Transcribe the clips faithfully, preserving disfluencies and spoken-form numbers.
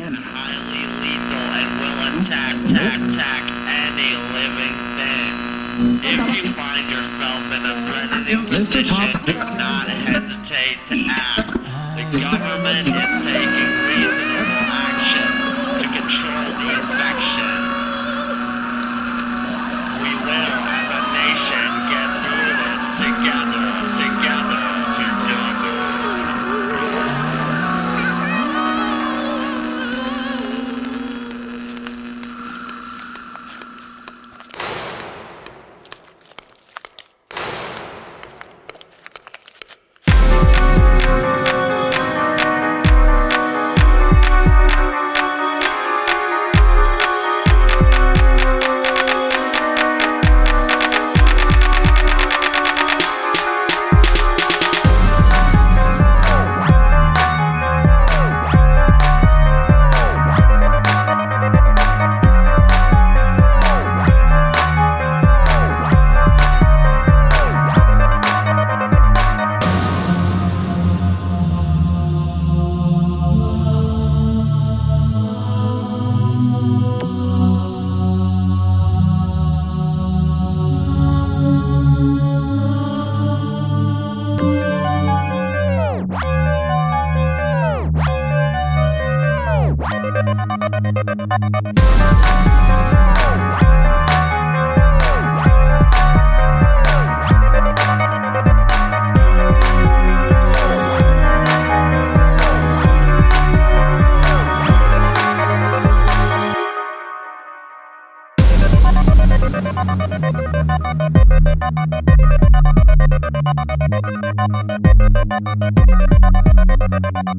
and highly lethal and will attack, attack, attack any living thing. If you find yourself in a threatening position, do not hesitate to act. The government is taking reasonable actions to control the infection. We will, as a nation, get through this together, together, together.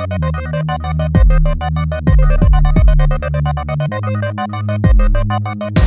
Thank you.